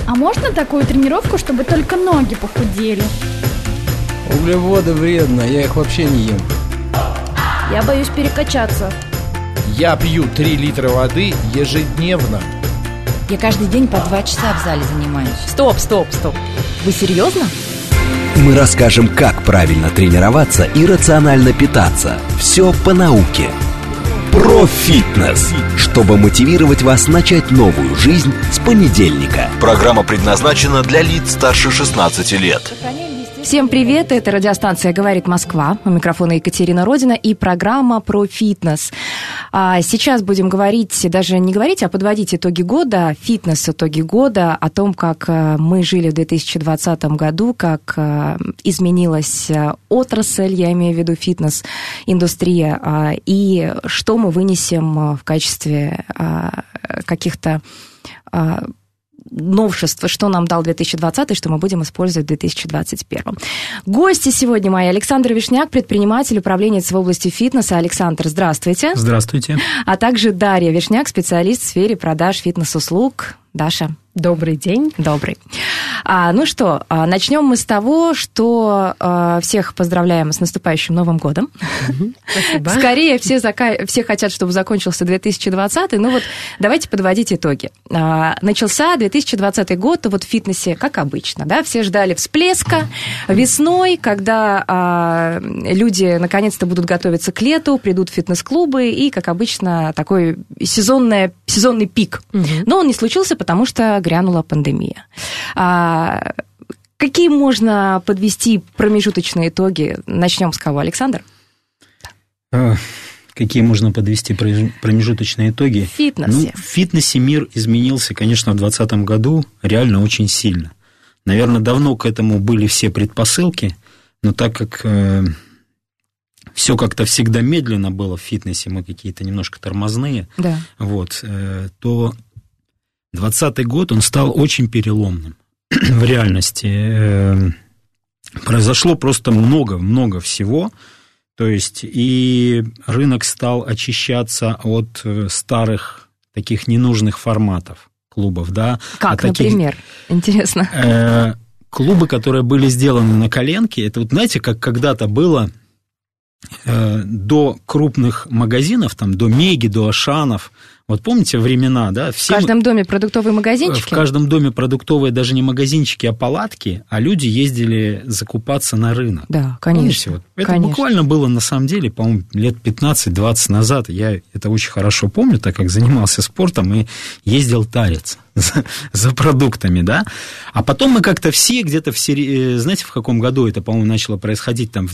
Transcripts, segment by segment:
А можно такую тренировку, чтобы только ноги похудели? Углеводы вредно, я их вообще не ем. Я боюсь перекачаться. Я пью 3 литра воды ежедневно. Я каждый день по 2 часа в зале занимаюсь. Стоп. Вы серьезно? Мы расскажем, как правильно тренироваться и рационально питаться. Все по науке. Про фитнес, чтобы мотивировать вас начать новую жизнь с понедельника. Программа предназначена для лиц старше 16 лет. Всем привет, это радиостанция «Говорит Москва». У микрофона Екатерина Родина и программа про фитнес. Сейчас будем говорить, даже не говорить, а подводить итоги года, фитнес-итоги года, о том, как мы жили в 2020 году, как изменилась отрасль, я имею в виду фитнес-индустрия, и что мы вынесем в качестве каких-то новшества, что нам дал 2020, что мы будем использовать в 2021. Гости сегодня мои: Александр Вишняк, предприниматель, управленец в области фитнеса. Александр, здравствуйте. Здравствуйте. А также Дарья Вишняк, специалист в сфере продаж фитнес-услуг. Даша. Добрый день. Добрый. Ну что, начнем мы с того, что всех поздравляем с наступающим Новым годом. Спасибо. Скорее все хотят, чтобы закончился 2020, но вот давайте подводить итоги. Начался 2020 год вот в фитнесе, как обычно, да, все ждали всплеска весной, когда люди наконец-то будут готовиться к лету, придут в фитнес-клубы, и, как обычно, такой сезонный пик. Но он не случился, потому что грянула пандемия. Какие можно подвести промежуточные итоги? Начнем с кого, Александр? Какие можно подвести промежуточные итоги? В фитнесе. В фитнесе мир изменился, конечно, в 2020 году реально очень сильно. Наверное, давно к этому были все предпосылки, но так как все как-то всегда медленно было в фитнесе, мы какие-то немножко тормозные, да. То 2020 год, он стал очень переломным. В реальности произошло просто много всего. То есть и рынок стал очищаться от старых таких ненужных форматов клубов. Да? Как, например? Интересно. Клубы, которые были сделаны на коленке, это вот знаете, как когда-то было до крупных магазинов, там, до Меги, до Ашанов. Вот помните времена, да? В каждом доме продуктовые магазинчики? В каждом доме продуктовые даже не магазинчики, а палатки, а люди ездили закупаться на рынок. Да, конечно. Помните? Это буквально было, на самом деле, по-моему, лет 15-20 назад. Я это очень хорошо помню, так как занимался спортом и ездил тариться за продуктами, да? А потом мы как-то все где-то, знаете, в каком году это, по-моему, начало происходить, там, в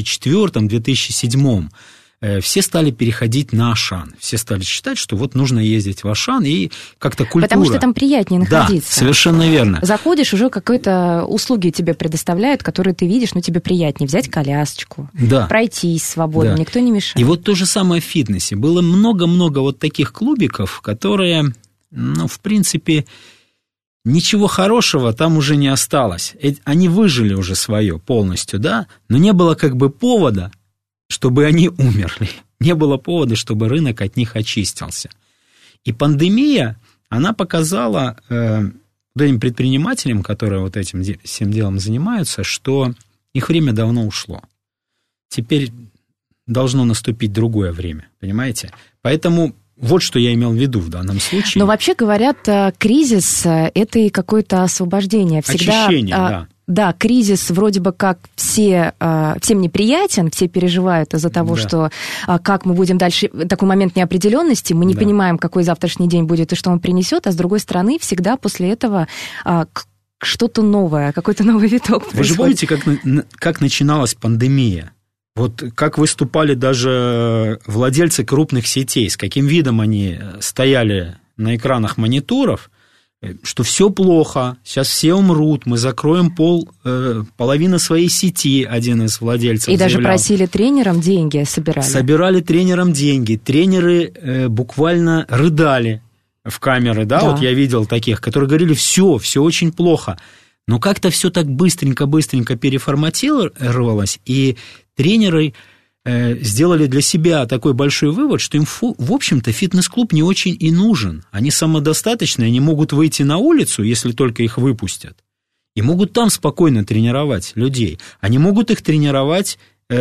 2004-2007, все стали переходить на Ашан. Все стали считать, что вот нужно ездить в Ашан, и как-то культура. Потому что там приятнее находиться. Да, совершенно верно. Заходишь, уже какие-то услуги тебе предоставляют, которые ты видишь, тебе приятнее взять колясочку, пройтись свободно, никто не мешает. И вот то же самое в фитнесе. Было много-много вот таких клубиков, которые, в принципе, ничего хорошего там уже не осталось. Они выжили уже свое полностью, да, но не было как бы повода, чтобы они умерли. Не было повода, чтобы рынок от них очистился. И пандемия, она показала этим предпринимателям, которые вот этим всем делом занимаются, что их время давно ушло. Теперь должно наступить другое время, понимаете? Поэтому вот что я имел в виду в данном случае. Но вообще говорят, кризис – это и какое-то освобождение. Всегда, очищение, да. Да, кризис вроде бы как всем неприятен, все переживают из-за того, что как мы будем дальше, такой момент неопределенности, мы не понимаем, какой завтрашний день будет и что он принесет, а с другой стороны, всегда после этого что-то новое, какой-то новый виток происходит. Вы же помните, как начиналась пандемия? Вот как выступали даже владельцы крупных сетей, с каким видом они стояли на экранах мониторов, что все плохо, сейчас все умрут, мы закроем половину своей сети, один из владельцев заявлял. И даже просили тренерам деньги, собирали. Собирали тренерам деньги. Тренеры буквально рыдали в камеры, да, вот я видел таких, которые говорили, все очень плохо. Но как-то все так быстренько переформатировалось, и тренеры сделали для себя такой большой вывод, что им, в общем-то, фитнес-клуб не очень и нужен. Они самодостаточны, они могут выйти на улицу, если только их выпустят, и могут там спокойно тренировать людей. Они могут их тренировать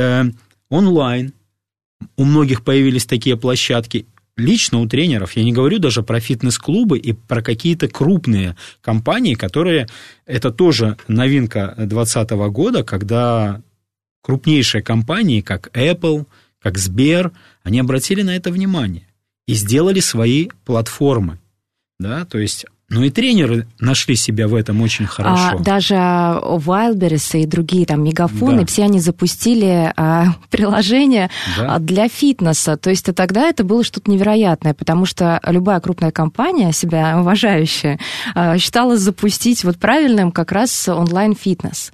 онлайн. У многих появились такие площадки. Лично у тренеров, я не говорю даже про фитнес-клубы и про какие-то крупные компании, которые, это тоже новинка 2020 года, когда крупнейшие компании, как Apple, как Сбер, они обратили на это внимание и сделали свои платформы, да, то есть... Ну и тренеры нашли себя в этом очень хорошо. Даже Wildberries и другие там мегафоны, да. все они запустили приложение для фитнеса. То есть тогда это было что-то невероятное, потому что любая крупная компания, себя уважающая, считала запустить вот правильным как раз онлайн-фитнес.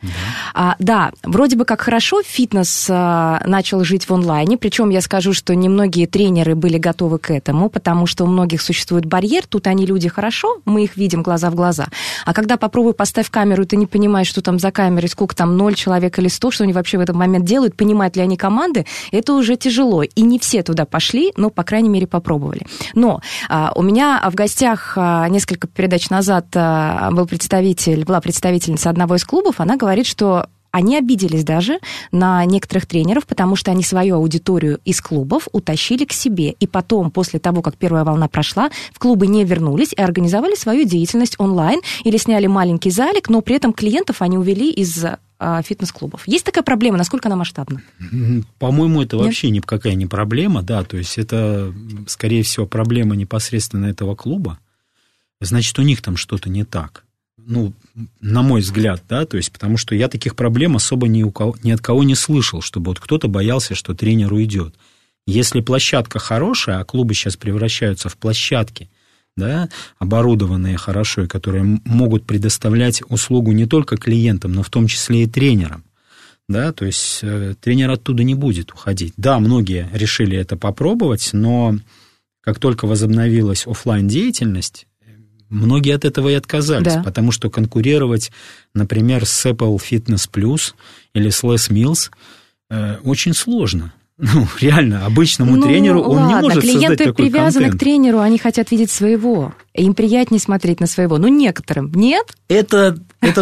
Да, вроде бы как хорошо фитнес начал жить в онлайне, причем я скажу, что немногие тренеры были готовы к этому, потому что у многих существует барьер, тут они люди хорошо, мы их видим глаза в глаза. А когда попробуй поставь камеру, и ты не понимаешь, что там за камерой, сколько там 0 человек или 100, что они вообще в этот момент делают, понимают ли они команды, это уже тяжело. И не все туда пошли, но, по крайней мере, попробовали. Но у меня в гостях несколько передач назад была представительница одного из клубов, она говорит, что они обиделись даже на некоторых тренеров, потому что они свою аудиторию из клубов утащили к себе. И потом, после того, как первая волна прошла, в клубы не вернулись и организовали свою деятельность онлайн или сняли маленький залик, но при этом клиентов они увели из фитнес-клубов. Есть такая проблема? Насколько она масштабна? По-моему, это вообще никакая не проблема, да, то есть это, скорее всего, проблема непосредственно этого клуба. Значит, у них там что-то не так. Ну, на мой взгляд, да, то есть, потому что я таких проблем особо ни от кого не слышал, чтобы вот кто-то боялся, что тренер уйдет. Если площадка хорошая, а клубы сейчас превращаются в площадки, да, оборудованные хорошо, и которые могут предоставлять услугу не только клиентам, но в том числе и тренерам, да, то есть тренер оттуда не будет уходить. Да, многие решили это попробовать, но как только возобновилась офлайн-деятельность, многие от этого и отказались, потому что конкурировать, например, с Apple Fitness Plus или с Les Mills очень сложно. Ну, реально, обычному тренеру он не может создать такой контент. Клиенты привязаны к тренеру, они хотят видеть своего. Им приятнее смотреть на своего. Ну, некоторым. Нет? Это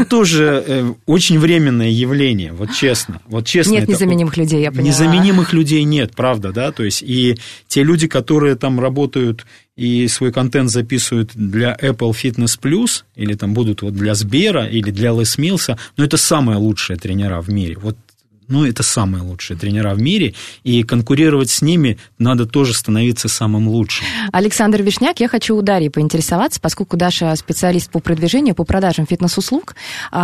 тоже очень временное явление, вот честно. Нет незаменимых людей, я поняла. Незаменимых людей нет, правда, да, то есть и те люди, которые там работают и свой контент записывают для Apple Fitness Plus, или там будут вот для Сбера, или для Les Mills, ну, это самые лучшие тренера в мире, это самые лучшие тренера в мире, и конкурировать с ними надо тоже становиться самым лучшим. Александр Вишняк, я хочу у Дарьи поинтересоваться, поскольку Даша специалист по продвижению, по продажам фитнес-услуг.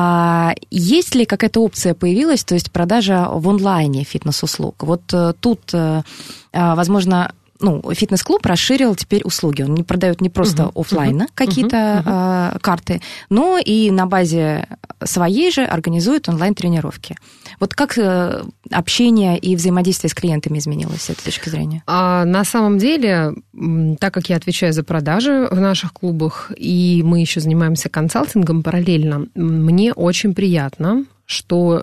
Есть ли какая-то опция появилась, то есть продажа в онлайне фитнес-услуг? Вот тут, возможно... фитнес-клуб расширил теперь услуги. Он не продает не просто офлайна какие-то карты, но и на базе своей же организует онлайн-тренировки. Вот как общение и взаимодействие с клиентами изменилось с этой точки зрения? На самом деле, так как я отвечаю за продажи в наших клубах, и мы еще занимаемся консалтингом параллельно, мне очень приятно, что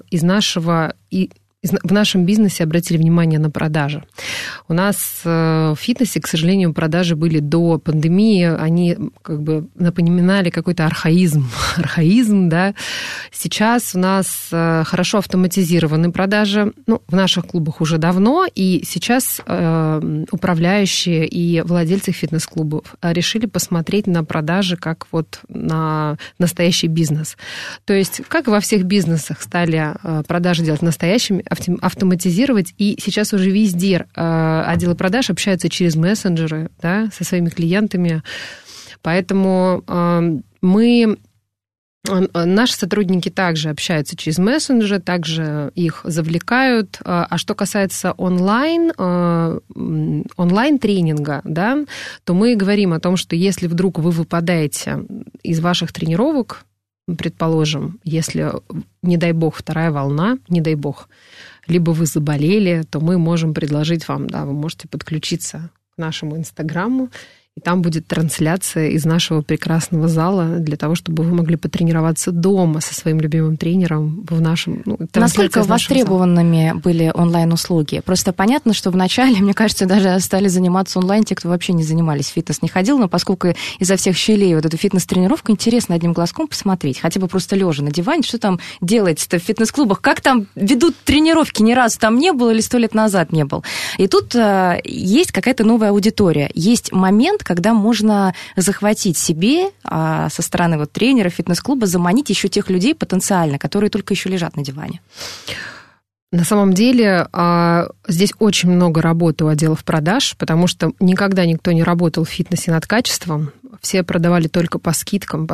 в нашем бизнесе обратили внимание на продажи. У нас в фитнесе, к сожалению, продажи были до пандемии, они как бы напоминали какой-то архаизм, да. Сейчас у нас хорошо автоматизированы продажи, в наших клубах уже давно, и сейчас управляющие и владельцы фитнес-клубов решили посмотреть на продажи как вот на настоящий бизнес. То есть, как во всех бизнесах стали продажи делать настоящими, автоматизировать, и сейчас уже везде отделы продаж общаются через мессенджеры, да, со своими клиентами. Поэтому наши сотрудники также общаются через мессенджеры, также их завлекают. А что касается онлайн-тренинга, да, то мы говорим о том, что если вдруг вы выпадаете из ваших тренировок, предположим, если, не дай бог, вторая волна, не дай бог, либо вы заболели, то мы можем предложить вам, да, вы можете подключиться к нашему Инстаграму, И там будет трансляция из нашего прекрасного зала для того, чтобы вы могли потренироваться дома со своим любимым тренером в нашем... Насколько востребованными были онлайн-услуги? Просто понятно, что вначале, мне кажется, даже стали заниматься онлайн те, кто вообще не занимались, фитнес не ходил, но поскольку изо всех щелей вот эту фитнес-тренировку, интересно одним глазком посмотреть, хотя бы просто лежа на диване, что там делается-то в фитнес-клубах, как там ведут тренировки, ни разу там не было или 100 лет назад не был. И тут есть какая-то новая аудитория, есть момент, когда можно захватить себе со стороны вот тренера фитнес-клуба, заманить еще тех людей потенциально, которые только еще лежат на диване. На самом деле здесь очень много работы у отделов продаж, потому что никогда никто не работал в фитнесе над качеством. Все продавали только по скидкам,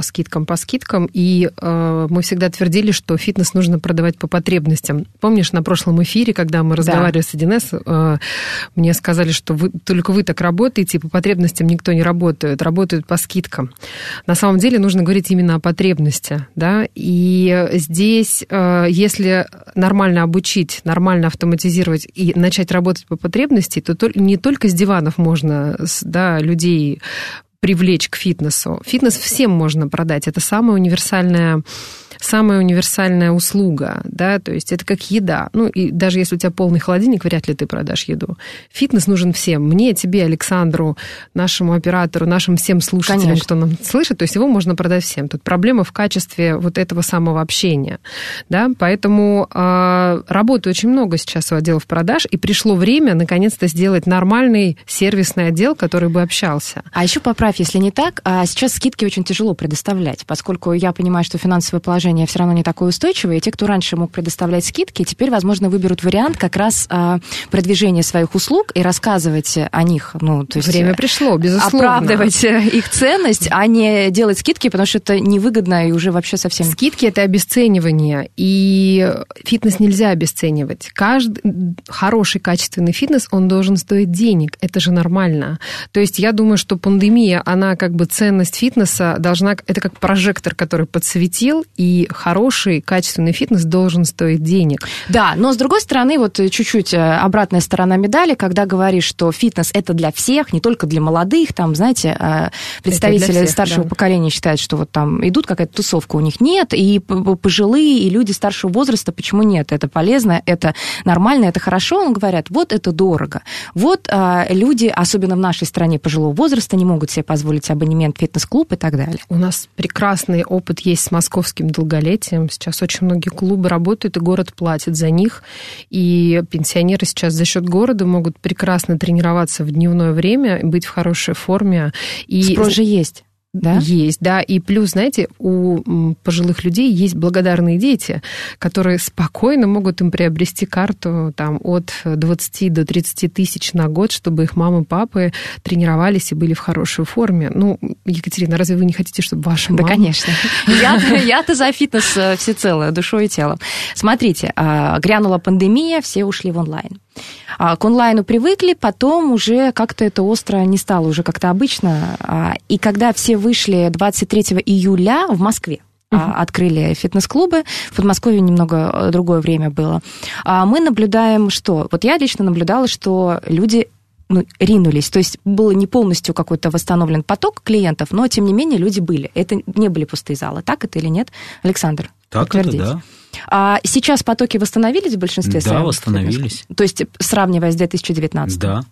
и мы всегда твердили, что фитнес нужно продавать по потребностям. Помнишь, на прошлом эфире, когда мы разговаривали с 1С, мне сказали, что только вы так работаете, и по потребностям никто не работает, работают по скидкам. На самом деле нужно говорить именно о потребности, да, и здесь, если нормально обучить, нормально автоматизировать и начать работать по потребности, то не только с диванов можно, да, людей привлечь к фитнесу. Фитнес всем можно продать. Это самая универсальная услуга, да, то есть это как еда. Ну, и даже если у тебя полный холодильник, вряд ли ты продашь еду. Фитнес нужен всем. Мне, тебе, Александру, нашему оператору, нашим всем слушателям, конечно, кто нам слышит, то есть его можно продать всем. Тут проблема в качестве вот этого самого общения, да, поэтому работы очень много сейчас у отделов продаж, и пришло время, наконец-то, сделать нормальный сервисный отдел, который бы общался. А еще поправь, если не так, сейчас скидки очень тяжело предоставлять, поскольку я понимаю, что финансовое положение все равно не такое устойчивое, и те, кто раньше мог предоставлять скидки, теперь, возможно, выберут вариант как раз продвижения своих услуг и рассказывать о них. Ну, то есть время пришло, безусловно. Оправдывать их ценность, а не делать скидки, потому что это невыгодно и уже вообще совсем... Скидки – это обесценивание, и фитнес нельзя обесценивать. Каждый хороший, качественный фитнес, он должен стоить денег. Это же нормально. То есть я думаю, что пандемия, она как бы ценность фитнеса должна... Это как прожектор, который подсветил, и хороший, качественный фитнес должен стоить денег. Да, но с другой стороны, вот чуть-чуть обратная сторона медали, когда говоришь, что фитнес это для всех, не только для молодых, там, знаете, представители всех, старшего поколения считают, что вот там идут, какая-то тусовка у них нет, и пожилые, и люди старшего возраста, почему нет? Это полезно, это нормально, это хорошо, он говорят, вот это дорого. Вот люди, особенно в нашей стране пожилого возраста, не могут себе позволить абонемент в фитнес-клуб и так далее. У нас прекрасный опыт есть с московским долголетием. Сейчас очень многие клубы работают, и город платит за них. И пенсионеры сейчас за счет города могут прекрасно тренироваться в дневное время, быть в хорошей форме. И спрос же есть. Да? Есть, да. И плюс, знаете, у пожилых людей есть благодарные дети, которые спокойно могут им приобрести карту там, от 20 до 30 тысяч на год, чтобы их мамы, папы тренировались и были в хорошей форме. Ну, Екатерина, разве вы не хотите, чтобы ваша мама... Да, конечно. Я-то за фитнес всецело, душой и телом. Смотрите, грянула пандемия, все ушли в онлайн. К онлайну привыкли, потом уже как-то это остро не стало, уже как-то обычно. И когда все вышли 23 июля в Москве, открыли фитнес-клубы, в Подмосковье немного другое время было, мы наблюдаем, что... Вот я лично наблюдала, что люди... ринулись. То есть был не полностью какой-то восстановлен поток клиентов, но, тем не менее, люди были. Это не были пустые залы. Так это или нет? Александр, так это, да. А сейчас потоки восстановились в большинстве своем? Да, восстановились. То есть, сравнивая с 2019? Да.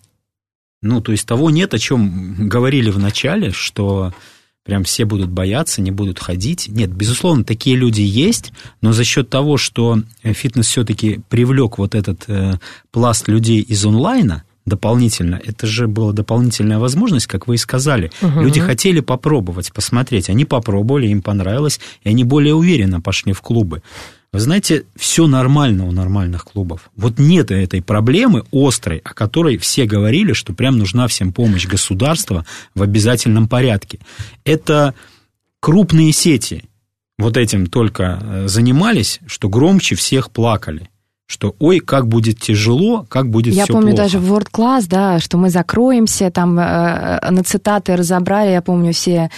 Ну, то есть, того нет, о чем говорили в начале, что прям все будут бояться, не будут ходить. Нет, безусловно, такие люди есть, но за счет того, что фитнес все-таки привлек вот этот пласт людей из онлайна, дополнительно, это же была дополнительная возможность, как вы и сказали. Люди хотели попробовать, посмотреть. Они попробовали, им понравилось, и они более уверенно пошли в клубы. Вы знаете, все нормально у нормальных клубов. Вот нет этой проблемы острой, о которой все говорили, что прям нужна всем помощь государства в обязательном порядке. Это крупные сети вот этим только занимались, что громче всех плакали. Что ой, как будет тяжело, как будет все плохо. Я помню даже в World Class, да, что мы закроемся, там на цитаты разобрали, я помню все,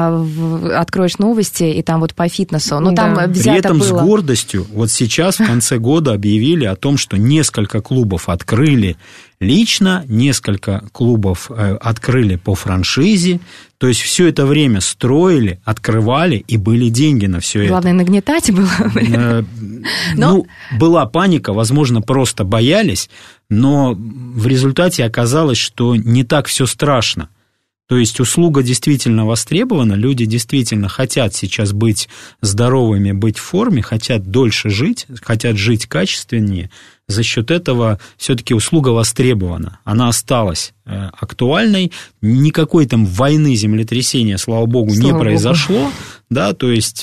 откроешь новости, и там вот по фитнесу. Но там при этом было... с гордостью, вот сейчас в конце года объявили о том, что несколько клубов открыли лично, несколько клубов открыли по франшизе, то есть все это время строили, открывали, и были деньги на все это. Главное, нагнетать было. Ну, была паника, возможно, просто боялись, но в результате оказалось, что не так все страшно. То есть услуга действительно востребована, люди действительно хотят сейчас быть здоровыми, быть в форме, хотят дольше жить, хотят жить качественнее. За счет этого все-таки услуга востребована, она осталась актуальной, никакой там войны, землетрясения, слава богу, не произошло, да, то есть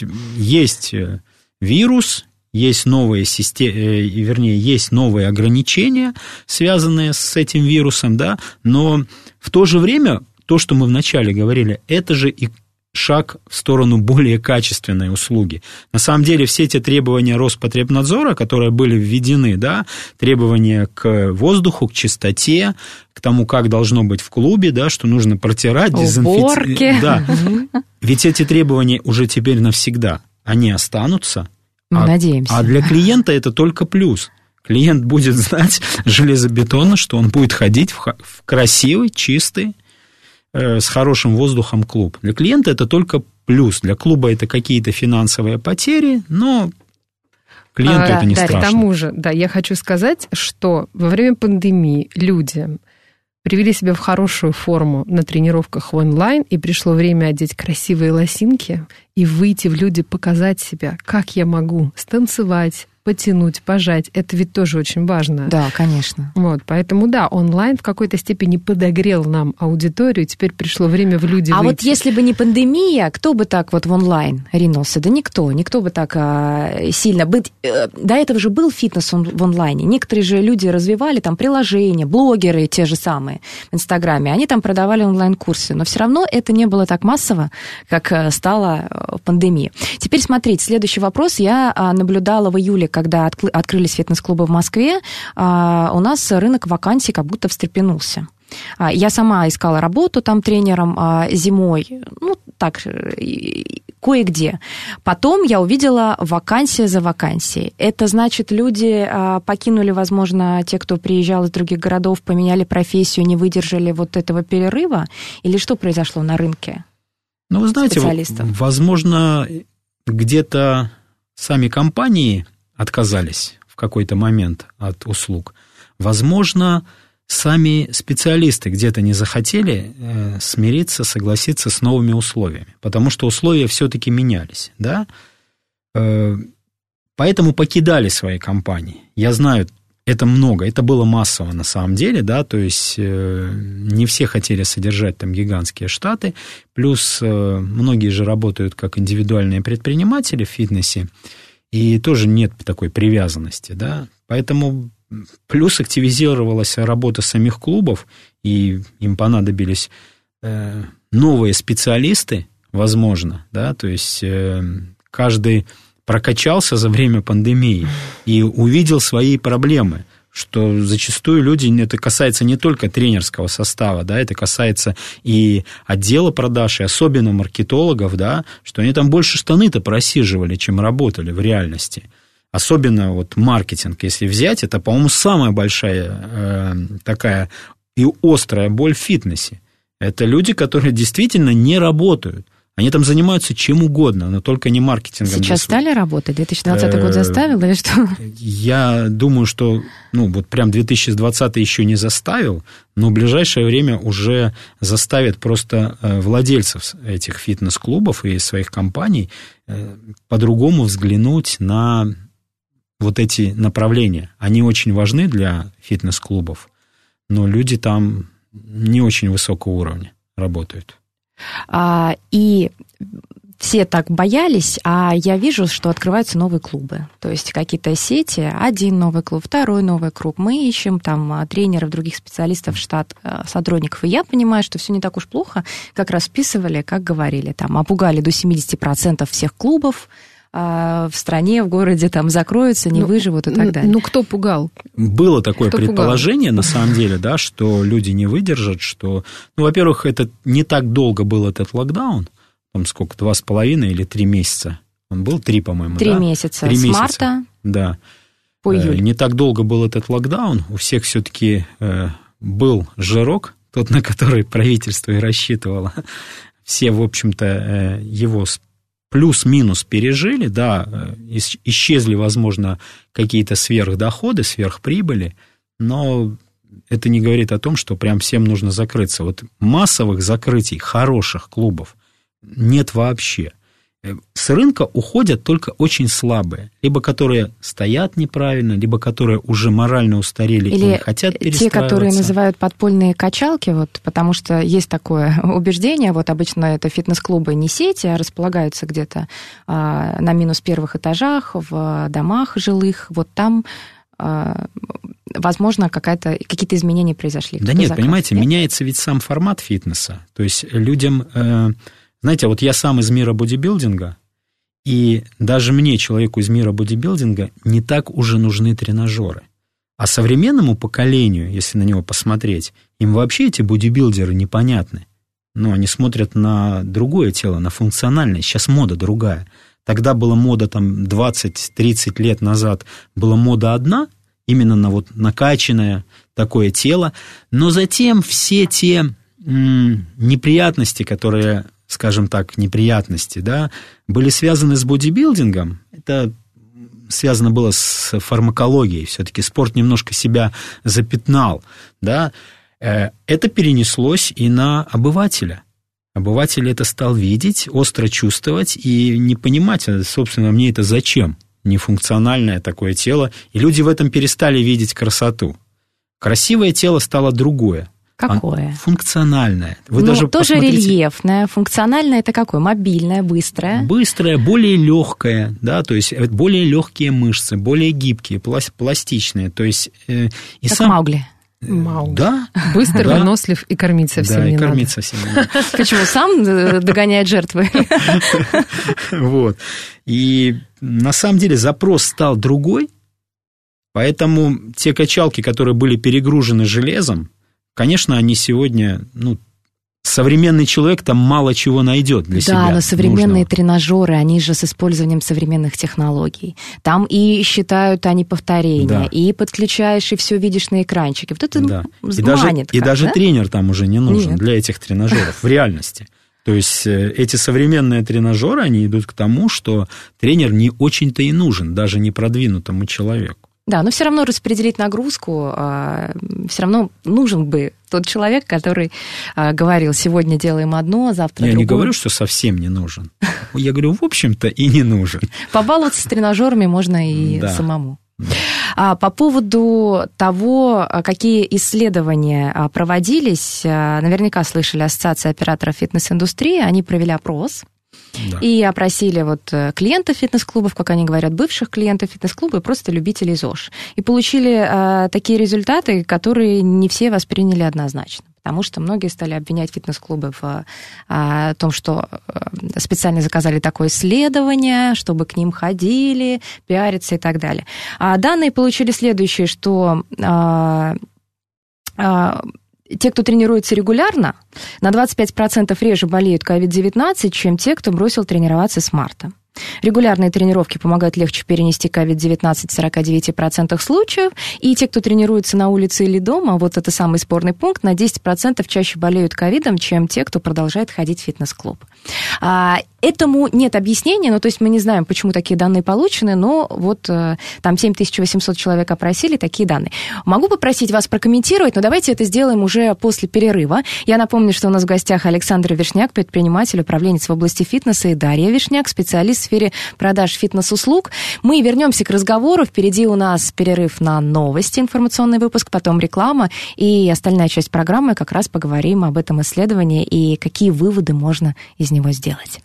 вирус, есть новые есть новые ограничения, связанные с этим вирусом, да, но в то же время то, что мы вначале говорили, это же и шаг в сторону более качественной услуги. На самом деле все эти требования Роспотребнадзора, которые были введены, да, требования к воздуху, к чистоте, к тому, как должно быть в клубе, да, что нужно протирать, дезинфицировать. Да. Ведь эти требования уже теперь навсегда, они останутся. Надеемся. А для клиента это только плюс. Клиент будет знать железобетонно, что он будет ходить в красивый, чистый, с хорошим воздухом клуб. Для клиента это только плюс. Для клуба это какие-то финансовые потери, но клиенту это не страшно. К тому же, я хочу сказать, что во время пандемии люди привели себя в хорошую форму на тренировках в онлайн, и пришло время одеть красивые лосинки и выйти в люди, показать себя, как я могу станцевать, потянуть, пожать. Это ведь тоже очень важно. Да, конечно. Вот, поэтому, онлайн в какой-то степени подогрел нам аудиторию, теперь пришло время в люди выйти. Вот если бы не пандемия, кто бы так вот в онлайн ринулся? Да никто бы так сильно... До этого же был фитнес в онлайне. Некоторые же люди развивали там приложения, блогеры те же самые в Инстаграме, они там продавали онлайн-курсы, но все равно это не было так массово, как стало в пандемии. Теперь смотрите, следующий вопрос. Я наблюдала в июле, когда открылись фитнес-клубы в Москве, у нас рынок вакансий как будто встрепенулся. Я сама искала работу там тренером зимой, кое-где. Потом я увидела вакансия за вакансией. Это значит, люди покинули, возможно, те, кто приезжал из других городов, поменяли профессию, не выдержали вот этого перерыва? Или что произошло на рынке? Ну, вы знаете, возможно, где-то сами компании отказались в какой-то момент от услуг. Возможно, сами специалисты где-то не захотели смириться, согласиться с новыми условиями, потому что условия все-таки менялись, да? Поэтому покидали свои компании. Я знаю, это много, это было массово на самом деле, да, то есть не все хотели содержать там гигантские штаты, плюс многие же работают как индивидуальные предприниматели в фитнесе, и тоже нет такой привязанности, да, поэтому плюс активизировалась работа самих клубов, и им понадобились новые специалисты, возможно, да, то есть каждый прокачался за время пандемии и увидел свои проблемы, что зачастую люди, это касается не только тренерского состава, да, это касается и отдела продаж, и особенно маркетологов, да, что они там больше штаны-то просиживали, чем работали в реальности. Особенно вот маркетинг, если взять, это, по-моему, самая большая такая и острая боль в фитнесе. Это люди, которые действительно не работают. Они там занимаются чем угодно, но только не маркетингом. Сейчас стали работать? 2020 год заставил или что? Я думаю, что вот прям 2020 еще не заставил, но в ближайшее время уже заставит просто владельцев этих фитнес-клубов и своих компаний по-другому взглянуть на вот эти направления. Они очень важны для фитнес-клубов, но люди там не очень высокого уровня работают. И все так боялись, а я вижу, что открываются новые клубы. То есть какие-то сети, один новый клуб, второй новый клуб. Мы ищем там тренеров, других специалистов в штат сотрудников. И я понимаю, что все не так уж плохо, как расписывали, как говорили. Там опугали до 70% всех клубов в стране, в городе там закроются, не выживут и так далее. Ну, кто пугал? Было такое предположение, на самом деле, да, что люди не выдержат, что... во-первых, это не так долго был этот локдаун, там сколько, 2,5 или 3 месяца? Он был 3, по-моему, 3 месяца. 3 с месяца. Марта да. по июль. Не так долго был этот локдаун, у всех все-таки был жирок, тот, на который правительство и рассчитывало. Все, в общем-то, его плюс-минус пережили, да, исчезли, возможно, какие-то сверхдоходы, сверхприбыли, но это не говорит о том, что прям всем нужно закрыться. Вот массовых закрытий хороших клубов нет вообще. С рынка уходят только очень слабые, либо которые стоят неправильно, либо которые уже морально устарели и не хотят перестраиваться. Те, которые называют подпольные качалки, вот, потому что есть такое убеждение, вот обычно это фитнес-клубы не сети, а располагаются где-то на минус первых этажах, в домах жилых, вот там, возможно, какие-то изменения произошли. Да нет, понимаете, меняется ведь сам формат фитнеса, то есть людям... Знаете, вот я сам из мира бодибилдинга, и даже мне, человеку из мира бодибилдинга, не так уже нужны тренажеры. А современному поколению, если на него посмотреть, им вообще эти бодибилдеры непонятны. Но они смотрят на другое тело, на функциональное. Сейчас мода другая. Тогда была мода там 20-30 лет назад, была мода одна, именно на вот накачанное такое тело. Но затем все те неприятности, которые... скажем так, неприятности, да, были связаны с бодибилдингом. Это связано было с фармакологией. Все-таки спорт немножко себя запятнал, да. Это перенеслось и на обывателя. Обыватель это стал видеть, остро чувствовать и не понимать, собственно, мне это зачем? Нефункциональное такое тело. И люди в этом перестали видеть красоту. Красивое тело стало другое. Какое? Функциональное. Вы ну, даже тоже посмотрите... рельефное. Функциональное это какое? Мобильное, быстрое? Быстрое, более легкое, да, то есть более легкие мышцы, более гибкие, пластичные. То есть, как Маугли. Маугли. Да. Быстрый, вынослив и кормиться всем не надо. Да, и кормиться всем не надо. Почему? Сам догоняет жертвы. Вот. И на самом деле запрос стал другой, поэтому те качалки, которые были перегружены железом, конечно, они сегодня, современный человек там мало чего найдет для себя. Да, но современные нужного. тренажеры, они же с использованием современных технологий. Там и считают они повторения, да. И подключаешь, и все видишь на экранчике. Вот это манит. И даже тренер там уже не нужен для этих тренажеров в реальности. То есть эти современные тренажеры, они идут к тому, что тренер не очень-то и нужен, даже не продвинутому человеку. Да, но все равно распределить нагрузку, все равно нужен бы тот человек, который говорил, сегодня делаем одно, завтра другое. Я не говорю, что совсем не нужен. Я говорю, в общем-то, и не нужен. Побаловаться с тренажерами можно и самому. По поводу того, какие исследования проводились, наверняка слышали Ассоциация операторов фитнес-индустрии, они провели опрос. Да. И опросили клиентов фитнес-клубов, как они говорят, бывших клиентов фитнес-клуба и просто любителей ЗОЖ. И получили такие результаты, которые не все восприняли однозначно. Потому что многие стали обвинять фитнес-клубы в том, что специально заказали такое исследование, чтобы к ним ходили, пиариться и так далее. А данные получили следующее, что... Те, кто тренируется регулярно, на 25% реже болеют COVID-19, чем те, кто бросил тренироваться с марта. Регулярные тренировки помогают легче перенести COVID-19 в 49% случаев, и те, кто тренируется на улице или дома, вот это самый спорный пункт, на 10% чаще болеют ковидом, чем те, кто продолжает ходить в фитнес-клуб. Этому нет объяснения, то есть мы не знаем, почему такие данные получены, но там 7800 человек опросили, такие данные. Могу попросить вас прокомментировать, но давайте это сделаем уже после перерыва. Я напомню, что у нас в гостях Александр Вишняк, предприниматель, управленец в области фитнеса, и Дарья Вишняк, специалист в сфере продаж фитнес-услуг. Мы вернемся к разговору. Впереди у нас перерыв на новости, информационный выпуск, потом реклама, и остальная часть программы как раз поговорим об этом исследовании и какие выводы можно из него сделать.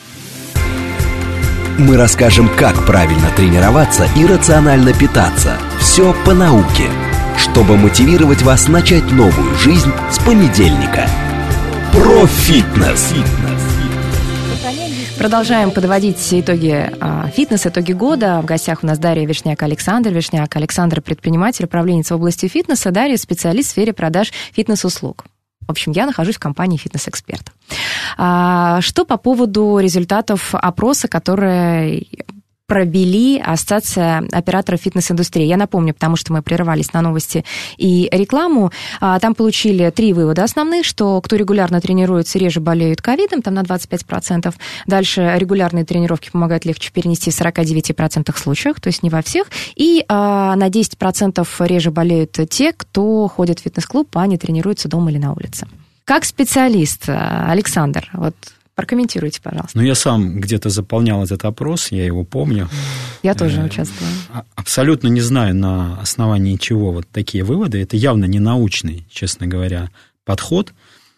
Мы расскажем, как правильно тренироваться и рационально питаться. Все по науке, чтобы мотивировать вас начать новую жизнь с понедельника. Про фитнес. Продолжаем подводить итоги фитнеса, итоги года. В гостях у нас Дарья Вишняк, Александр Вишняк. Александр – предприниматель, управленец в области фитнеса. Дарья – специалист в сфере продаж фитнес-услуг. В общем, я нахожусь в компании «Фитнес-эксперт». Что по поводу результатов опроса, который провели Ассоциация операторов фитнес-индустрии. Я напомню, потому что мы прерывались на новости и рекламу. Там получили 3 вывода основных, что кто регулярно тренируется, реже болеют ковидом, там на 25%. Дальше регулярные тренировки помогают легче перенести в 49% случаях, то есть не во всех. И на 10% реже болеют те, кто ходит в фитнес-клуб, а не тренируется дома или на улице. Как специалист, Александр, вот прокомментируйте, пожалуйста. Ну, я сам где-то заполнял этот опрос, я его помню. Я тоже участвовала. Абсолютно не знаю, на основании чего вот такие выводы. Это явно не научный, честно говоря, подход.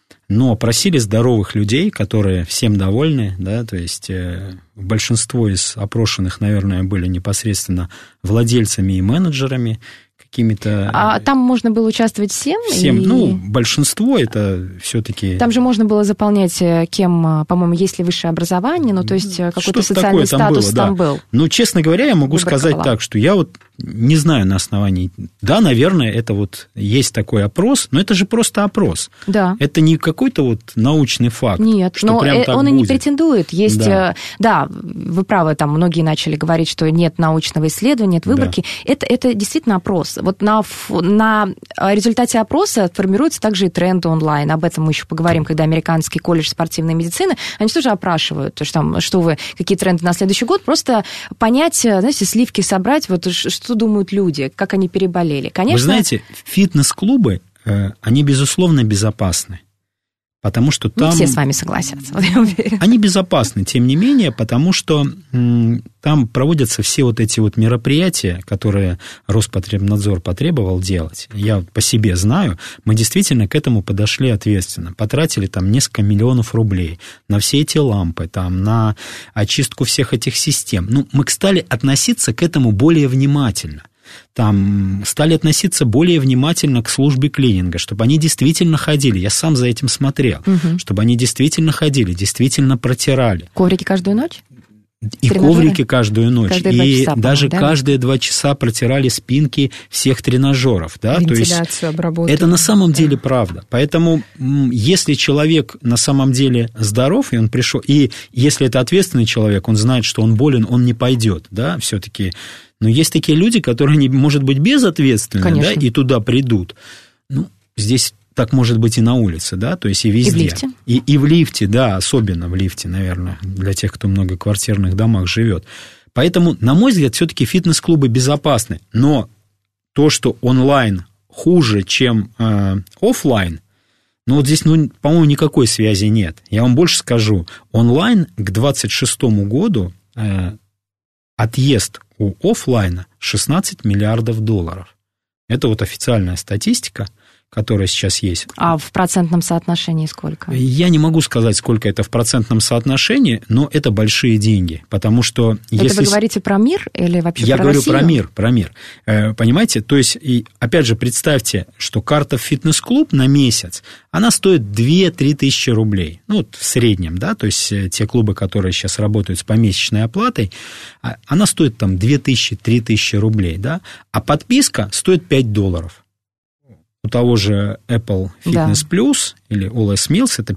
Но опросили здоровых людей, которые всем довольны, да, то есть большинство из опрошенных, наверное, были непосредственно владельцами и менеджерами, какими-то... А там можно было участвовать всем? Всем, ну, большинство это все-таки... Там же можно было заполнять, кем, по-моему, есть ли высшее образование, ну, то есть какой-то социальный статус там был. Ну, честно говоря, я могу сказать так, что я вот не знаю на основании... Да, наверное, это вот есть такой опрос, но это же просто опрос. Да. Это не какой-то вот научный факт. Нет, что но прям так он и будет. не претендует. Есть, да, вы правы, там многие начали говорить, что нет научного исследования, нет выборки. Да. Это действительно опрос. Вот на результате опроса формируются также и тренды онлайн. Об этом мы еще поговорим, когда Американский колледж спортивной медицины, они тоже опрашивают, то, что вы, какие тренды на следующий год, просто понять, знаете, сливки собрать, вот что думают люди, как они переболели. Конечно... Вы знаете, фитнес-клубы, они, безусловно, безопасны. Потому что там... Не все с вами согласятся, вот я уверена. Они безопасны, тем не менее, потому что там проводятся все вот эти вот мероприятия, которые Роспотребнадзор потребовал делать. Я по себе знаю, мы действительно к этому подошли ответственно. Потратили там несколько миллионов рублей на все эти лампы, там, на очистку всех этих систем. Ну, мы стали относиться к этому более внимательно. Там стали относиться более внимательно к службе клининга, чтобы они действительно ходили, я сам за этим смотрел, чтобы они действительно ходили, действительно протирали. Коврики каждую ночь? И коврики каждую ночь, каждые 2 часа, даже да? каждые 2 часа протирали спинки всех тренажеров. Да? Вентиляцию обработали. Это на самом деле правда. Поэтому если человек на самом деле здоров, и он пришел, и если это ответственный человек, он знает, что он болен, он не пойдет, да, все-таки. Но есть такие люди, которые, может быть, безответственны, да, и туда придут. Ну, здесь так может быть и на улице, да, то есть и везде. И в лифте. И в лифте, да, особенно в лифте, наверное, для тех, кто в многоквартирных домах живет. Поэтому, на мой взгляд, все-таки фитнес-клубы безопасны. Но то, что онлайн хуже, чем офлайн, ну, вот здесь, по-моему, никакой связи нет. Я вам больше скажу. Онлайн к 2026 году отъезд у офлайна 16 миллиардов долларов. Это вот официальная статистика, которая сейчас есть. А в процентном соотношении сколько? Я не могу сказать, сколько это в процентном соотношении, но это большие деньги, потому что... Это вы говорите про мир или вообще про Россию? Я говорю про мир. Понимаете? То есть, опять же, представьте, что карта в фитнес-клуб на месяц, она стоит 2-3 тысячи рублей. Ну, вот в среднем, да, то есть те клубы, которые сейчас работают с помесячной оплатой, она стоит там 2000-3 тысячи рублей, да, а подписка стоит $5. У того же Apple Fitness Plus или OLS Mills это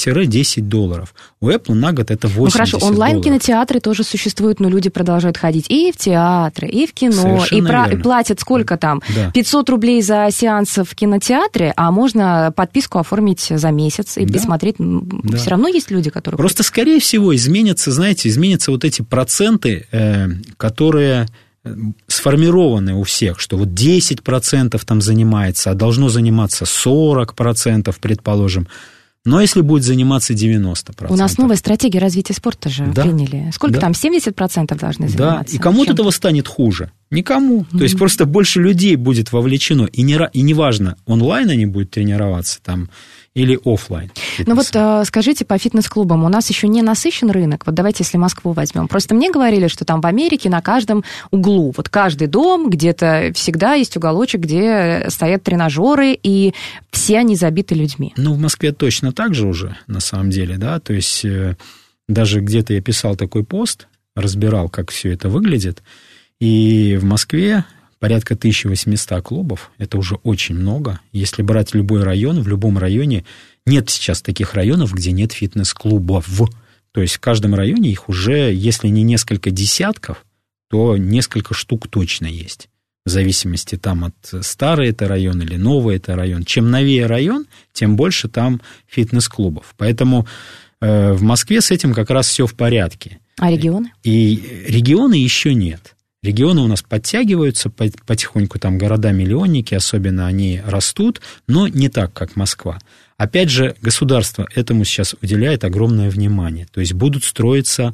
$5-10. У Apple на год это $80. Ну хорошо, онлайн-кинотеатры тоже существуют, но люди продолжают ходить и в театры, и в кино, и платят сколько там? 500 рублей за сеанс в кинотеатре, а можно подписку оформить за месяц и посмотреть. Да. Все равно есть люди, которые... Просто, скорее всего, изменятся вот эти проценты, которые... сформированы у всех, что вот 10% там занимается, а должно заниматься 40%, предположим. Но если будет заниматься 90%. У нас новая стратегия развития спорта же приняли. Сколько там, 70% должны заниматься? Да, и кому от этого станет хуже? Никому. То есть просто больше людей будет вовлечено. И не важно, онлайн они будут тренироваться там или офлайн. Ну вот скажите, по фитнес-клубам у нас еще не насыщен рынок. Вот давайте, если Москву возьмем. Просто мне говорили, что там в Америке на каждом углу, вот каждый дом, где-то всегда есть уголочек, где стоят тренажеры, и все они забиты людьми. Ну, в Москве точно так же уже, на самом деле, да, то есть даже где-то я писал такой пост, разбирал, как все это выглядит, и в Москве порядка 1800 клубов, это уже очень много. Если брать любой район, в любом районе нет сейчас таких районов, где нет фитнес-клубов. То есть в каждом районе их уже, если не несколько десятков, то несколько штук точно есть. В зависимости там от старый это район или новый это район. Чем новее район, тем больше там фитнес-клубов. Поэтому в Москве с этим как раз все в порядке. А регионы? И регионы еще нет. Регионы у нас подтягиваются потихоньку, там города-миллионники, особенно они растут, но не так, как Москва. Опять же, государство этому сейчас уделяет огромное внимание. То есть будут строиться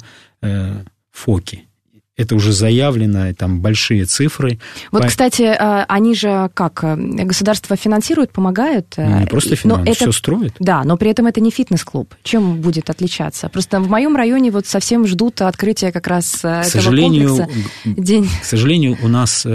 ФОКи. Это уже заявлено, там большие цифры. Вот, кстати, они же как? Государство финансирует, помогает? Не просто финансирует, все строит. Да, но при этом это не фитнес-клуб. Чем будет отличаться? Просто в моем районе вот совсем ждут открытия как раз этого комплекса. К сожалению, у нас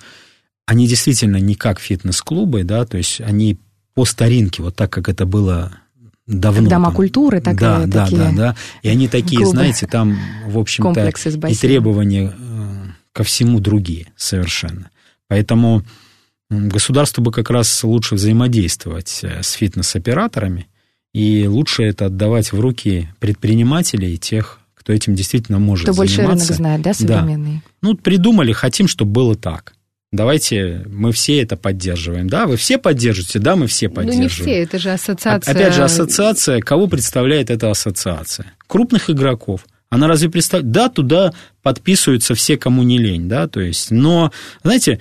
они действительно не как фитнес-клубы, да, то есть они по старинке, вот так, как это было давно. Как дома культуры, так да, да. И они такие, клубы, знаете, там, в общем-то, и требования ко всему другие совершенно. Поэтому государству бы как раз лучше взаимодействовать с фитнес-операторами, и лучше это отдавать в руки предпринимателей и тех, кто этим действительно может заниматься. Кто больше рынок знает, да, современный? Да. Придумали, хотим, чтобы было так. Давайте мы все это поддерживаем. Да, вы все поддерживаете, да, мы все поддерживаем. Не все, это же ассоциация. Опять же, ассоциация. Кого представляет эта ассоциация? Крупных игроков. Она разве представляет? Да, туда подписываются все, кому не лень, да, то есть, но, знаете,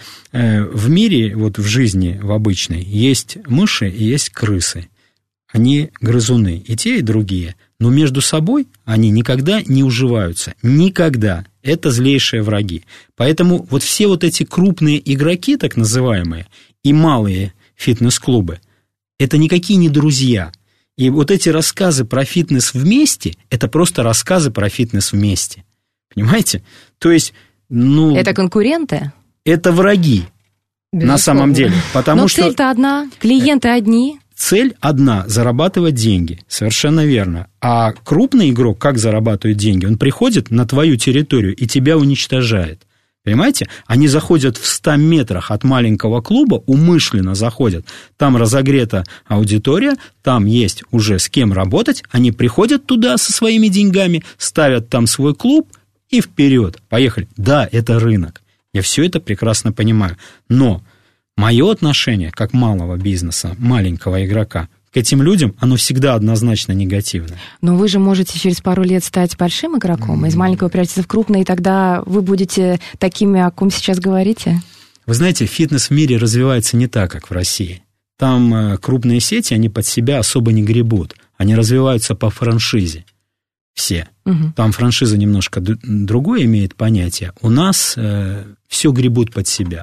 в мире, вот в жизни, в обычной, есть мыши и есть крысы. Они грызуны, и те, и другие. Но между собой они никогда не уживаются. Никогда. Это злейшие враги. Поэтому вот все вот эти крупные игроки, так называемые, и малые фитнес-клубы, это никакие не друзья. И вот эти рассказы про фитнес вместе, это просто рассказы про фитнес вместе. Понимаете? То есть, это конкуренты? Это враги, безусловно, на самом деле. Но цель-то одна, клиенты одни. Цель одна – зарабатывать деньги, совершенно верно. А крупный игрок как зарабатывает деньги? Он приходит на твою территорию и тебя уничтожает. Понимаете? Они заходят в 100 метрах от маленького клуба, умышленно заходят. Там разогрета аудитория, там есть уже с кем работать. Они приходят туда со своими деньгами, ставят там свой клуб и вперед. Поехали. Да, это рынок. Я все это прекрасно понимаю. Но мое отношение, как малого бизнеса, маленького игрока, к этим людям, оно всегда однозначно негативное. Но вы же можете через пару лет стать большим игроком, из маленького превратиться в крупный, и тогда вы будете такими, о ком сейчас говорите? Вы знаете, фитнес в мире развивается не так, как в России. Там крупные сети, они под себя особо не гребут. Они развиваются по франшизе. Все. Угу. Там франшиза немножко другое имеет понятие. У нас все гребут под себя.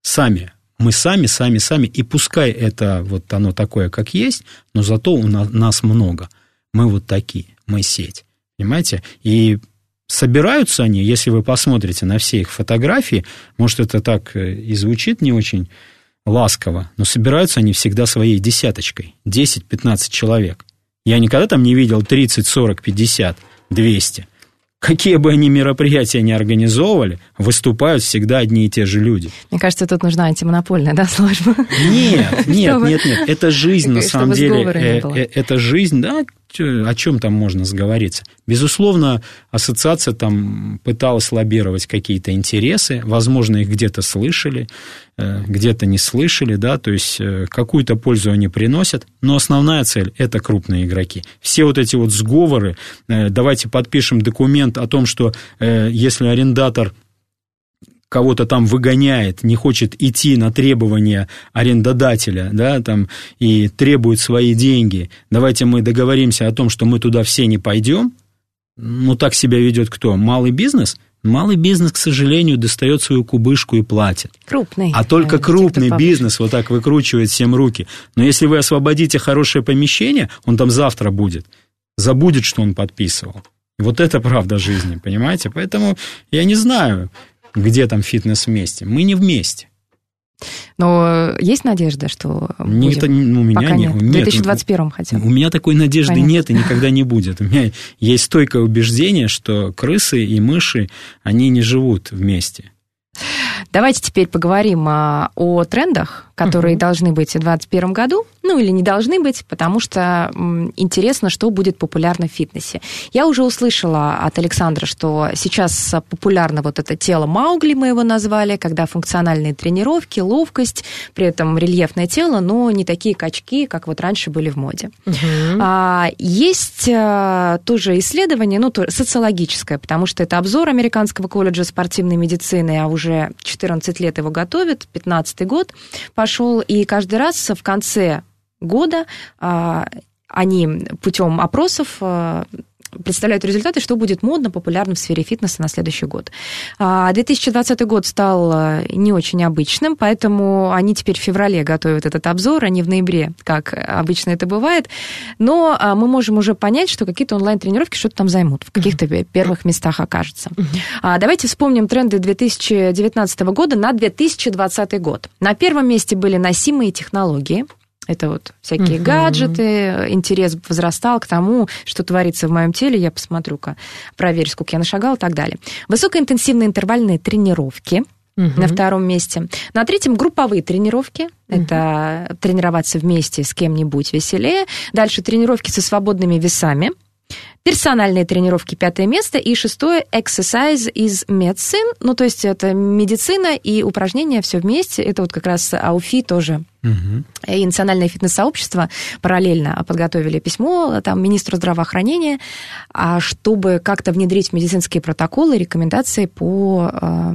Мы сами, и пускай это вот оно такое, как есть, но зато у нас много. Мы вот такие, мы сеть, понимаете? И собираются они, если вы посмотрите на все их фотографии, может, это так и звучит не очень ласково, но собираются они всегда своей десяточкой, 10-15 человек. Я никогда там не видел 30, 40, 50, 200. Какие бы они мероприятия ни организовывали, выступают всегда одни и те же люди. Мне кажется, тут нужна антимонопольная, да, служба? Нет. Это жизнь, на самом деле. Это жизнь, да, о чем там можно сговориться? Безусловно, ассоциация там пыталась лоббировать какие-то интересы, возможно, их где-то слышали, где-то не слышали, да, то есть какую-то пользу они приносят, но основная цель – это крупные игроки. Все вот эти вот сговоры, давайте подпишем документ о том, что если арендатор кого-то там выгоняет, не хочет идти на требования арендодателя, да, там, и требует свои деньги, давайте мы договоримся о том, что мы туда все не пойдем. Так себя ведет кто? Малый бизнес? Малый бизнес, к сожалению, достает свою кубышку и платит. Крупный. А только крупный бизнес вот так выкручивает всем руки. Но если вы освободите хорошее помещение, он там завтра будет. Забудет, что он подписывал. Вот это правда жизни, понимаете? Поэтому я не знаю, где там фитнес вместе. Мы не вместе. Но есть надежда, что будем? У меня нет. В 2021 хотя бы. У меня такой надежды нет и никогда не будет. У меня есть стойкое убеждение, что крысы и мыши, они не живут вместе. Давайте теперь поговорим о трендах, которые должны быть в 2021 году. ну или не должны быть, потому что интересно, что будет популярно в фитнесе. Я уже услышала от Александра, что сейчас популярно вот это тело Маугли, мы его назвали, когда функциональные тренировки, ловкость, при этом рельефное тело, но не такие качки, как вот раньше были в моде. Есть тоже исследование, ну, социологическое, потому что это обзор Американского колледжа спортивной медицины, а уже 14 лет его готовят, 15-й год пошел, и каждый раз в конце года они путем опросов представляют результаты, что будет модно, популярно в сфере фитнеса на следующий год. 2020 год стал не очень обычным, поэтому они теперь в феврале готовят этот обзор, а не в ноябре, как обычно это бывает. Но мы можем уже понять, что какие-то онлайн-тренировки что-то там займут, в каких-то первых местах окажутся. Давайте вспомним тренды 2019 года на 2020 год. На первом месте были носимые технологии. Это вот всякие гаджеты, интерес возрастал к тому, что творится в моем теле, я посмотрю-ка, проверю, сколько я нашагала и так далее. Высокоинтенсивные интервальные тренировки на втором месте. На третьем групповые тренировки. Это тренироваться вместе с кем-нибудь веселее. Дальше тренировки со свободными весами. Персональные тренировки 5 место. И 6 exercise is medicine. Ну, то есть это медицина и упражнения все вместе. Это вот как раз АУФИ тоже. И Национальное фитнес-сообщество параллельно подготовили письмо там, министру здравоохранения, чтобы как-то внедрить в медицинские протоколы рекомендации по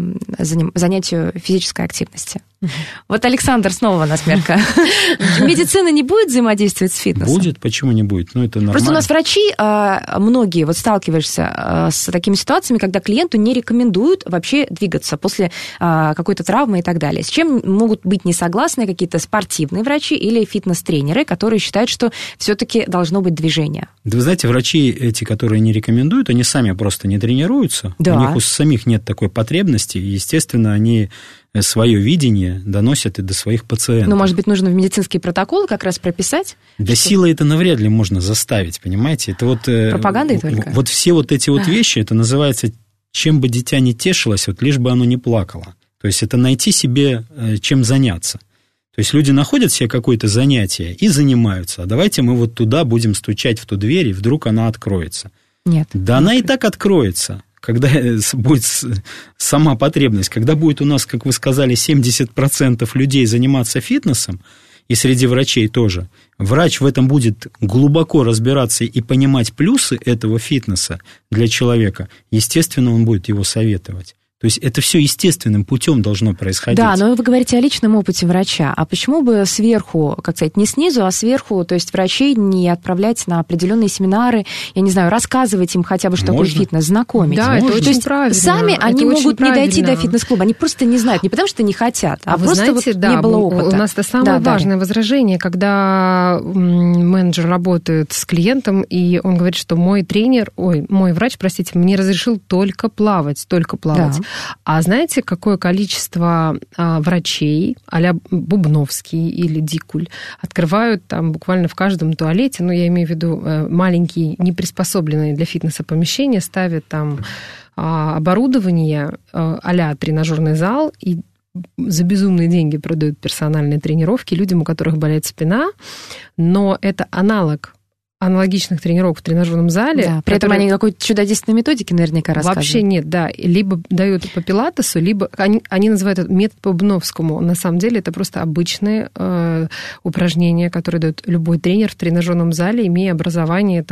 занятию физической активности. Вот, Александр, снова насмешка. Медицина не будет взаимодействовать с фитнесом? Будет, почему не будет? Ну, это нормально. Просто у нас врачи, многие, вот сталкиваешься с такими ситуациями, когда клиенту не рекомендуют вообще двигаться после какой-то травмы и так далее. С чем могут быть не согласны какие-то спортивные врачи или фитнес-тренеры, которые считают, что все-таки должно быть движение? Да вы знаете, врачи эти, которые не рекомендуют, они сами просто не тренируются. Да. У них у самих нет такой потребности, и, естественно, они свое видение доносят и до своих пациентов. Но, может быть, нужно в медицинские протоколы как раз прописать? Да силой это навряд ли можно заставить, понимаете? Это вот, пропагандой только? Вот все вот эти вот вещи, это называется, чем бы дитя не тешилось, вот лишь бы оно не плакало. То есть это найти себе чем заняться. То есть люди находят себе какое-то занятие и занимаются. А давайте мы вот туда будем стучать в ту дверь, и вдруг она откроется. Нет. Да она и так откроется, когда будет сама потребность. Когда будет у нас, как вы сказали, 70% людей заниматься фитнесом, и среди врачей тоже, врач в этом будет глубоко разбираться и понимать плюсы этого фитнеса для человека, естественно, он будет его советовать. То есть это все естественным путем должно происходить. Да, но вы говорите о личном опыте врача. А почему бы сверху, как сказать, не снизу, а сверху, то есть врачей не отправлять на определенные семинары, я не знаю, рассказывать им хотя бы, что такое фитнес, знакомить? Да, это очень правильно. Сами они могут не дойти до фитнес-клуба, они просто не знают, не потому что не хотят, а вы просто знаете, вот не было опыта. У нас это самое важное возражение, когда менеджер работает с клиентом, и он говорит, что мой врач, мне разрешил только плавать. Да. А знаете, какое количество врачей, а-ля Бубновский или Дикуль, открывают там буквально в каждом туалете, я имею в виду маленькие, неприспособленные для фитнеса помещения, ставят там оборудование а-ля тренажерный зал и за безумные деньги продают персональные тренировки людям, у которых болит спина, но это аналогичных тренировок в тренажерном зале. Да, при этом они какой-то чудодейственной методики наверняка рассказывают. Вообще нет, да. Либо дают по пилатесу, либо они называют это метод по Бубновскому. На самом деле это просто обычные упражнения, которые дает любой тренер в тренажерном зале, имея образование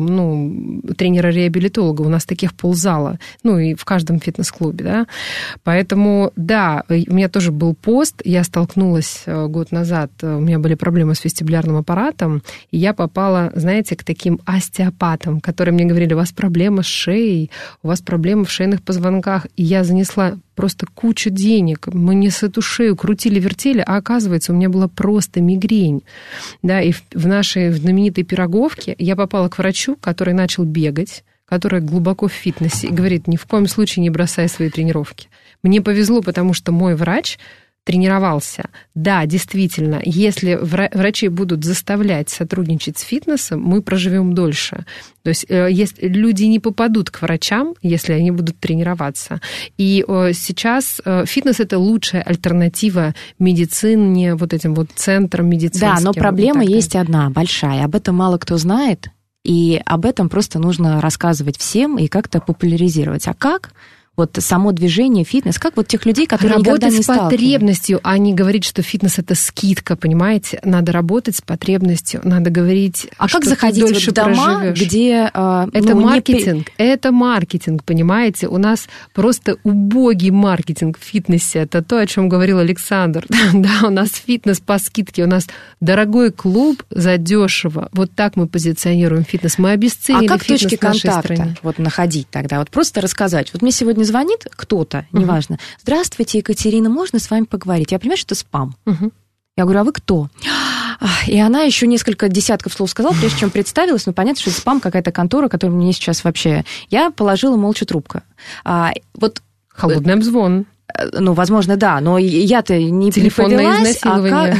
тренера-реабилитолога. У нас таких ползала, и в каждом фитнес-клубе, да. Поэтому, да, у меня тоже был пост, я столкнулась год назад, у меня были проблемы с вестибулярным аппаратом, и я попала, знаете, к таким остеопатам, которые мне говорили, у вас проблема с шеей, у вас проблемы в шейных позвонках. И я занесла просто кучу денег. Мне с эту шею крутили-вертели, а оказывается, у меня была просто мигрень. Да, и в нашей знаменитой Пироговке я попала к врачу, который начал бегать, который глубоко в фитнесе, и говорит, ни в коем случае не бросай свои тренировки. Мне повезло, потому что мой врач тренировался. Да, действительно, если врачи будут заставлять сотрудничать с фитнесом, мы проживем дольше. То есть если люди не попадут к врачам, если они будут тренироваться. И сейчас фитнес – это лучшая альтернатива медицине, вот этим вот центрам медицинским. Да, но проблема есть одна, большая. Об этом мало кто знает, и об этом просто нужно рассказывать всем и как-то популяризировать. А как? Вот само движение, фитнес, как вот тех людей, которые никогда не сталкивались. Работать с потребностью, а не говорить, что фитнес – это скидка, понимаете? Надо работать с потребностью, надо говорить, а что как заходить ты дольше в дома, проживешь. где… Это маркетинг, это маркетинг, понимаете? У нас просто убогий маркетинг в фитнесе. Это то, о чем говорил Александр. Да, у нас фитнес по скидке, у нас дорогой клуб задешево. Вот так мы позиционируем фитнес. Мы обесценили фитнес в нашей стране. А как точки контакта вот находить тогда? Вот просто рассказать. Вот мне сегодня звонит кто-то, неважно. Здравствуйте, Екатерина, можно с вами поговорить? Я понимаю, что это спам. Я говорю, а вы кто? И она еще несколько десятков слов сказала, прежде чем представилась. Ну, понятно, что это спам, какая-то контора, которая мне сейчас вообще… Я положила молча трубку. Вот холодный обзвон. Ну, возможно, да, но я-то не телефонное изнасилование.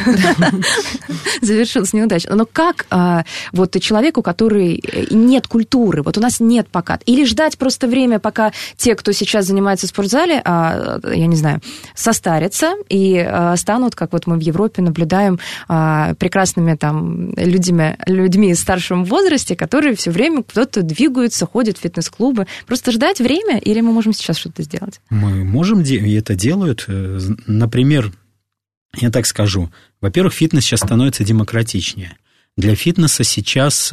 Завершилось неудачно. Но как вот человеку, который нет культуры, вот у нас нет пока, или ждать просто время, пока те, кто сейчас занимается в спортзале, я не знаю, состарятся и станут, как вот мы в Европе наблюдаем, прекрасными там людьми в старшем возрасте, которые все время кто-то двигаются, ходят в фитнес-клубы. Просто ждать время, или мы можем сейчас что-то сделать? Мы можем это делают. Например, я так скажу, во-первых, фитнес сейчас становится демократичнее. Для фитнеса сейчас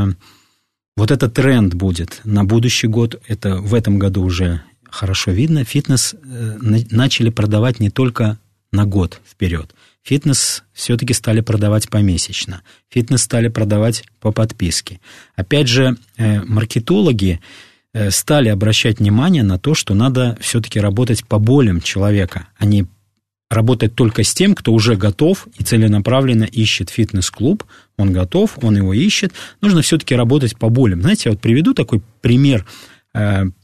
вот этот тренд будет на будущий год, это в этом году уже хорошо видно, фитнес начали продавать не только на год вперед. Фитнес все-таки стали продавать помесячно. Фитнес стали продавать по подписке. Опять же, маркетологи стали обращать внимание на то, что надо все-таки работать по болям человека, а не работать только с тем, кто уже готов и целенаправленно ищет фитнес-клуб, он готов, он его ищет. Нужно все-таки работать по болям. Знаете, я вот приведу такой пример про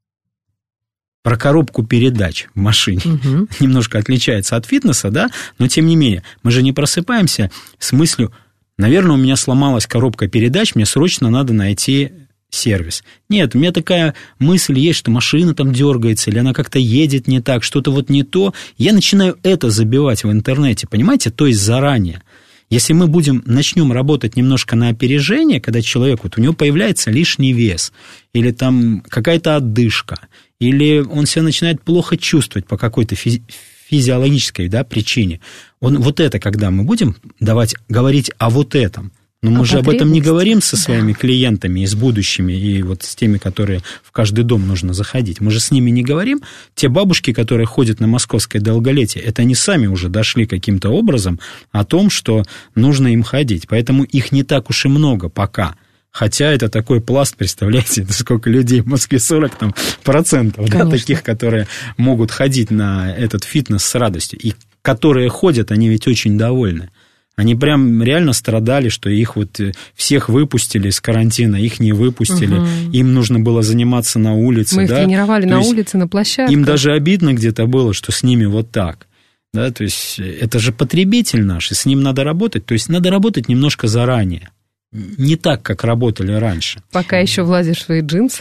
коробку передач в машине. Немножко отличается от фитнеса, да, но тем не менее, мы же не просыпаемся с мыслью, наверное, у меня сломалась коробка передач, мне срочно надо найти сервис. Нет, у меня такая мысль есть, что машина там дергается, или она как-то едет не так, что-то вот не то. Я начинаю это забивать в интернете, понимаете, то есть заранее. Если мы начнем работать немножко на опережение, когда человек, вот у него появляется лишний вес, или там какая-то одышка, или он себя начинает плохо чувствовать по какой-то физиологической, да, причине, вот это, когда мы будем говорить о вот этом, но мы же об этом не говорим со своими клиентами и с будущими, и вот с теми, которые в каждый дом нужно заходить. Мы же с ними не говорим. Те бабушки, которые ходят на московское долголетие, это они сами уже дошли каким-то образом о том, что нужно им ходить. Поэтому их не так уж и много пока. Хотя это такой пласт, представляете, сколько людей в Москве, 40%, да, таких, которые могут ходить на этот фитнес с радостью. И которые ходят, они ведь очень довольны. Они прям реально страдали, что их вот всех выпустили из карантина, их не выпустили, им нужно было заниматься на улице. Мы их тренировали на улице, на площадке. Им даже обидно где-то было, что с ними вот так. Да? То есть это же потребитель наш, и с ним надо работать. То есть надо работать немножко заранее. Не так, как работали раньше. Пока еще влазишь в свои джинсы.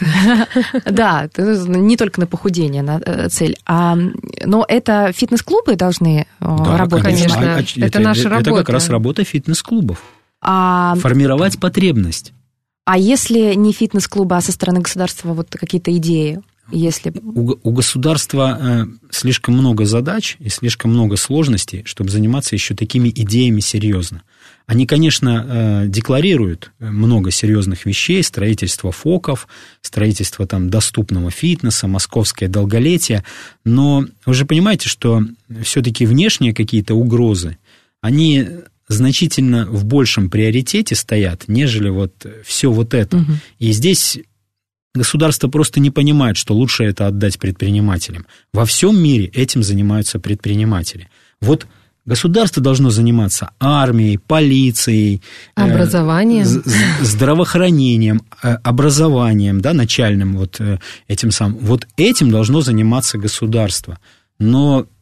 Да, не только на похудение цель. Но это фитнес-клубы должны работать? Конечно, это наша работа. Это как раз работа фитнес-клубов. Формировать потребность. А если не фитнес-клубы, а со стороны государства вот какие-то идеи? Если... У государства слишком много задач и слишком много сложностей, чтобы заниматься еще такими идеями серьезно. Они, конечно, декларируют много серьезных вещей, строительство ФОКов, строительство там доступного фитнеса, московское долголетие, но вы же понимаете, что все-таки внешние какие-то угрозы, они значительно в большем приоритете стоят, нежели вот все вот это. И здесь государство просто не понимает, что лучше это отдать предпринимателям. Во всем мире этим занимаются предприниматели. Вот государство должно заниматься армией, полицией, образованием, здравоохранением, образованием, да, начальным вот этим самым. Вот этим должно заниматься государство. Но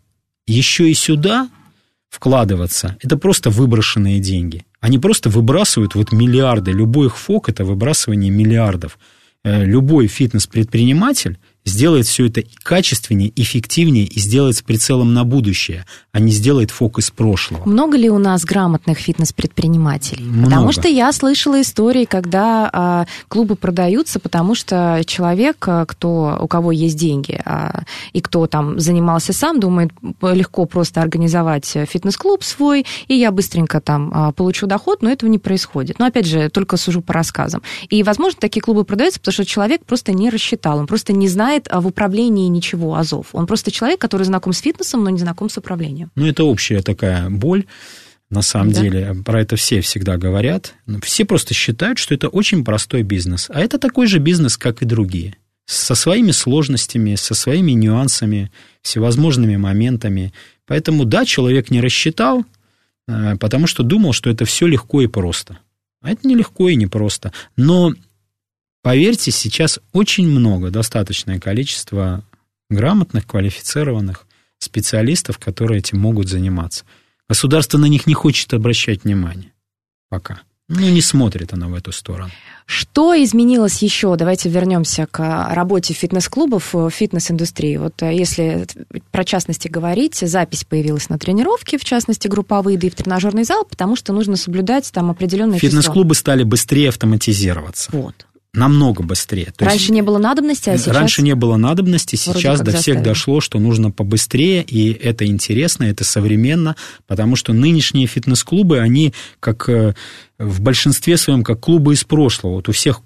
еще и сюда вкладываться, это просто выброшенные деньги. Они просто выбрасывают вот миллиарды. Любой их ФОК – это выбрасывание миллиардов. Любой фитнес-предприниматель сделает все это качественнее, эффективнее и сделает с прицелом на будущее, а не сделает ФОК из прошлого. Много ли у нас грамотных фитнес-предпринимателей? Много. Потому что я слышала истории, когда клубы продаются, потому что человек, у кого есть деньги, и кто там занимался сам, думает, легко просто организовать фитнес-клуб свой, и я быстренько там получу доход, но этого не происходит. Но, опять же, только сужу по рассказам. И, возможно, такие клубы продаются, потому что человек просто не рассчитал, он просто не знает в управлении ничего азов. Он просто человек, который знаком с фитнесом, но не знаком с управлением. Ну, это общая такая боль, на самом деле. Про это все всегда говорят. Все просто считают, что это очень простой бизнес. А это такой же бизнес, как и другие. Со своими сложностями, со своими нюансами, всевозможными моментами. Поэтому, да, человек не рассчитал, потому что думал, что это все легко и просто. А это не легко и не просто. Но поверьте, сейчас очень много, достаточное количество грамотных, квалифицированных специалистов, которые этим могут заниматься. Государство на них не хочет обращать внимания пока. Ну, не смотрит оно в эту сторону. Что изменилось еще? Давайте вернемся к работе фитнес-клубов в фитнес-индустрии. Вот если про частности говорить, запись появилась на тренировки, в частности, групповые, да и в тренажерный зал, потому что нужно соблюдать там определенное число. Фитнес-клубы стали быстрее автоматизироваться. Вот. Намного быстрее. Раньше не было надобности, а сейчас... Раньше не было надобности, сейчас до всех дошло, что нужно побыстрее, и это интересно, это современно, потому что нынешние фитнес-клубы, они как в большинстве своем как клубы из прошлого. Вот у всех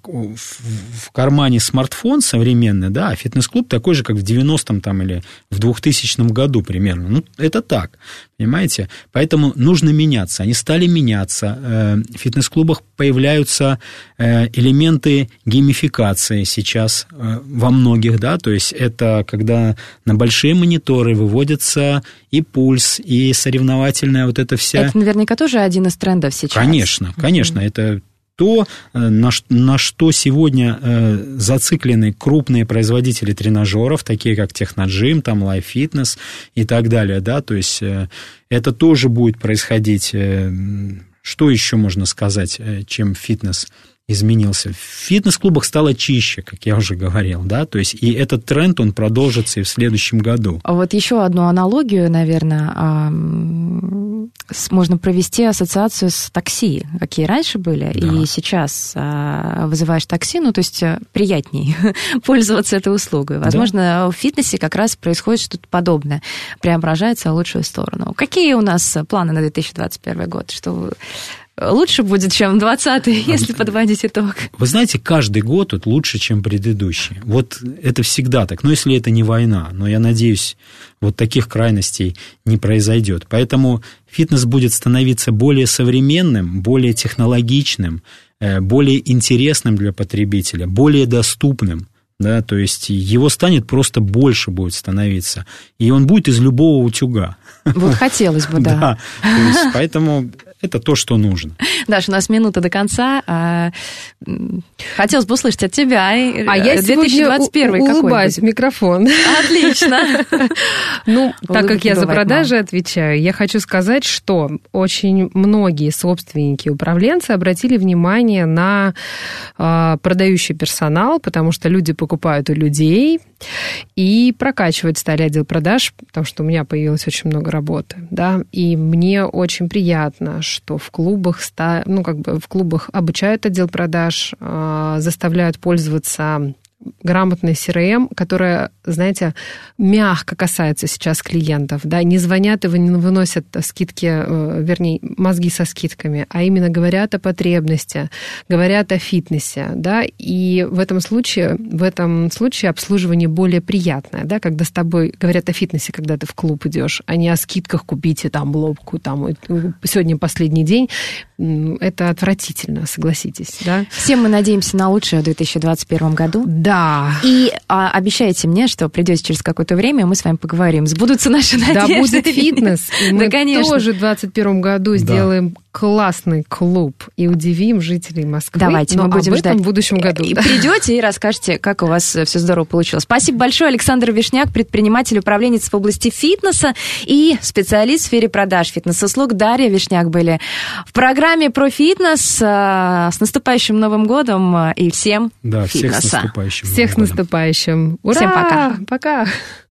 в кармане смартфон современный, да, а фитнес-клуб такой же, как в 90-м там, или в 2000 году примерно. Ну, это так, понимаете? Поэтому нужно меняться. Они стали меняться. В фитнес-клубах появляются элементы геймификации сейчас во многих, да, то есть это когда на большие мониторы выводится и пульс, и соревновательная вот эта вся... Это наверняка тоже один из трендов сейчас. Конечно, это то, на что сегодня зациклены крупные производители тренажеров, такие как Техноджим, там Life Fitness и так далее, да, то есть это тоже будет происходить. Что еще можно сказать, чем фитнес изменился? В фитнес-клубах стало чище, как я уже говорил, да, то есть и этот тренд, он продолжится и в следующем году. Вот еще одну аналогию, наверное, можно провести ассоциацию с такси, какие раньше были, да. И сейчас вызываешь такси, ну, то есть приятней пользоваться этой услугой. Возможно, да. В фитнесе как раз происходит что-то подобное, преображается в лучшую сторону. Какие у нас планы на 2021 год? Что лучше будет, чем 2020, если подводить итог? Вы знаете, каждый год вот лучше, чем предыдущий. Вот это всегда так. Но если это не война, но я надеюсь, вот таких крайностей не произойдет. Поэтому фитнес будет становиться более современным, более технологичным, более интересным для потребителя, более доступным. Да, то есть его станет просто больше будет становиться. И он будет из любого утюга. Вот хотелось бы, да. Да, то есть поэтому это то, что нужно. Даша, у нас минута до конца. Хотелось бы услышать от тебя. А я 2021 сегодня улыбаюсь в микрофон. Отлично. Ну, так как я за продажи отвечаю, я хочу сказать, что очень многие собственники и управленцы обратили внимание на продающий персонал, потому что люди покупают у людей, и прокачивать стали отдел продаж, потому что у меня появилось очень много работы, да, и мне очень приятно, что в клубах, в клубах обучают отдел продаж, заставляют пользоваться грамотной CRM, которая, знаете, мягко касается сейчас клиентов, да, не звонят и не выносят скидки, вернее, мозги со скидками, а именно говорят о потребности, говорят о фитнесе, да, и в этом случае обслуживание более приятное, да, когда с тобой говорят о фитнесе, когда ты в клуб идешь, а не о скидках купите там лобку, там сегодня последний день, это отвратительно, согласитесь, да. Все мы надеемся на лучшее в 2021 году. Да. И обещайте мне, что придете через какое-то время, и мы с вами поговорим. Сбудутся наши надежды. Да, будет фитнес. И мы конечно. тоже в 2021 году сделаем классный клуб и удивим жителей Москвы. Давайте, но мы будем об этом ждать. в будущем году. И придете и расскажете, как у вас все здорово получилось. Спасибо большое, Александр Вишняк, предприниматель, управленец в области фитнеса и специалист в сфере продаж фитнес-услуг. Дарья Вишняк были в программе про фитнес. С наступающим Новым годом и всем Да, всех фитнеса. с наступающим. Всех с Новым годом. наступающим. Ура! Всем пока. Пока.